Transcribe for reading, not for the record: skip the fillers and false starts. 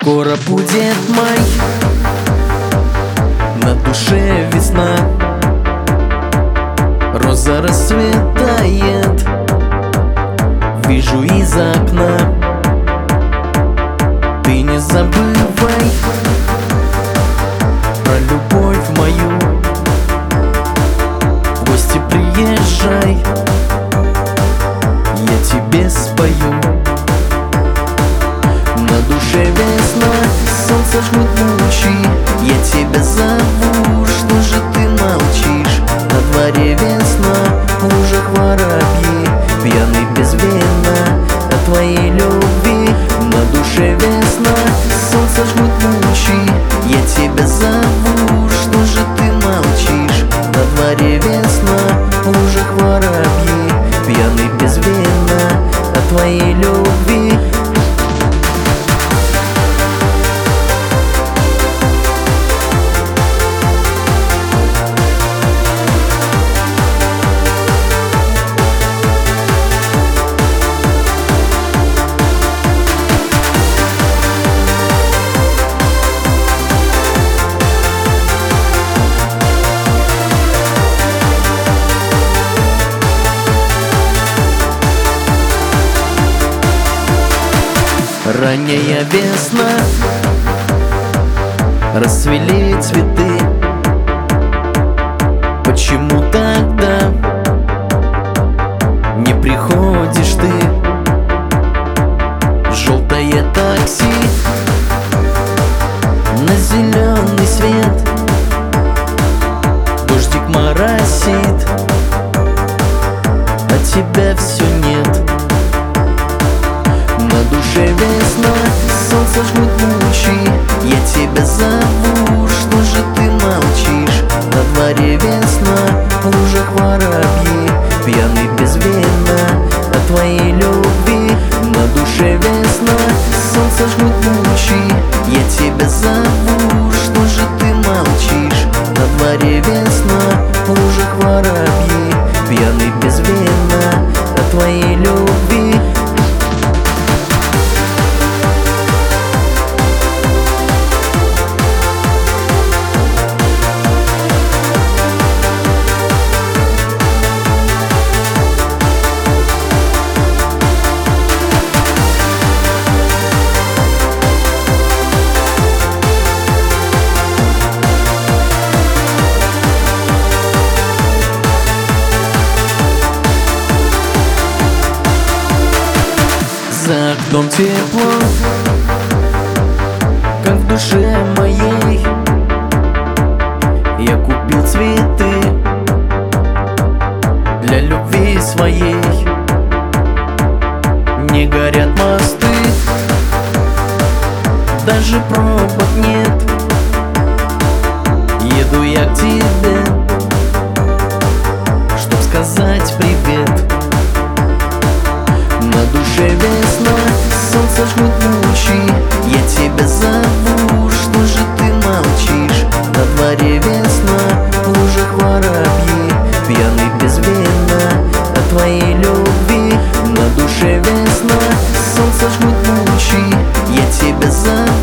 Скоро будет май, на душе весна, роза расцветает, вижу из окна. Ты не забывай про любовь мою, в гости приезжай, я тебе спою. На душе весна, солнце жмут лучи, я тебя зову, что же ты молчишь? На дворе весна, в лужах воробьи, пьяный безвинно от твоей любви. На душе весна, солнце жмут лучи, я тебя зову, что же ты молчишь? На дворе весна, в лужах воробьи, пьяный безвинно от твоей любви. Ранняя весна, расцвели цветы. Почему тогда не приходишь ты? Желтое такси на зеленый свет, дождик моросит, а тебя все нет. На душе весна, солнце жмут лучи, я тебя зову, что же ты молчишь? На дворе весна, в лужах воробьи, пьяный безвинно от твоей любви. На душе весна, солнце жмут лучи, я тебя зову, что же ты молчишь? На дворе весна, в лужах воробьи, пьяный безвинно от твоей любви. За окном тепло, как в душе моей. Я купил цветы для любви своей. Не горят мосты, даже пробок нет. Еду я к тебе, чтоб сказать привет. На душе весна, солнце жмут лучи, я тебя зову, что же ты молчишь? На дворе весна, в лужах воробьи, пьяный безвинно от твоей любви. На душе весна, солнце жмут лучи, я тебя зову.